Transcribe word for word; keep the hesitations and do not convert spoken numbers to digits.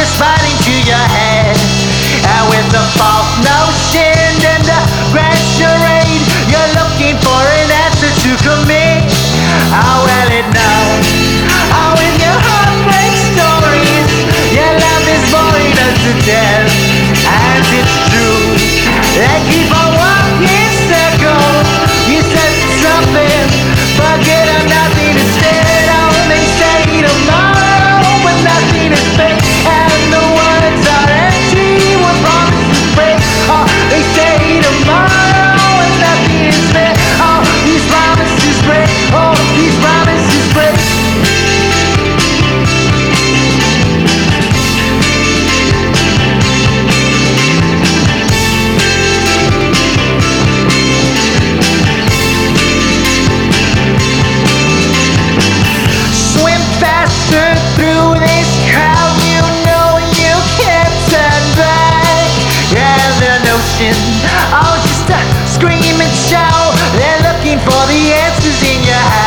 spotting to your head. And with a false notion and a grand charade, you're looking for an answer to commit. How well it knows. Oh, in your heartbreak stories, your love is boring us to death. And it's true, they keep on walking circles. You said something, but get up nothing instead. Oh, they say tomorrow, but nothing is fake. And the words are empty when promises break. Oh, they say tomorrow, and nothing is fake. Oh, these promises break. Oh, these promises break. Swim faster through this crowd, you know you can't turn back. Yeah, the notion, oh, just uh, scream and shout. They're looking for the answers in your house.